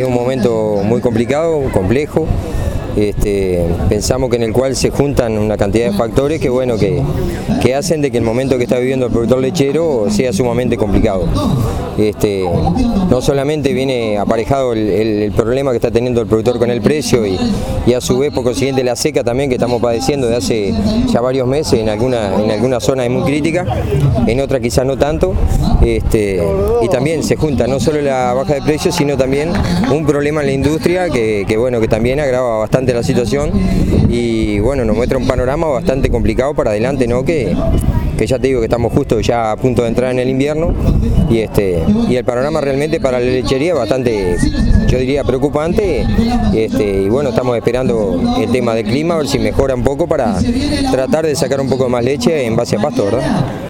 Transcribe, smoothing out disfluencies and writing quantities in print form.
es un momento muy complicado, complejo. Pensamos que en el cual se juntan una cantidad de factores que hacen de que el momento que está viviendo el productor lechero sea sumamente complicado. No solamente viene aparejado el problema que está teniendo el productor con el precio y a su vez por consiguiente la seca también que estamos padeciendo de hace ya varios meses, en algunas zonas es muy crítica, en otras quizás no tanto, y también se junta no solo la baja de precios sino también un problema en la industria que también agrava bastante la situación y bueno, nos muestra un panorama bastante complicado para adelante, ¿no? Que ya te digo que estamos justo ya a punto de entrar en el invierno y el panorama realmente para la lechería es bastante, yo diría, preocupante, y bueno, estamos esperando el tema del clima, a ver si mejora un poco para tratar de sacar un poco más leche en base a pasto, ¿verdad?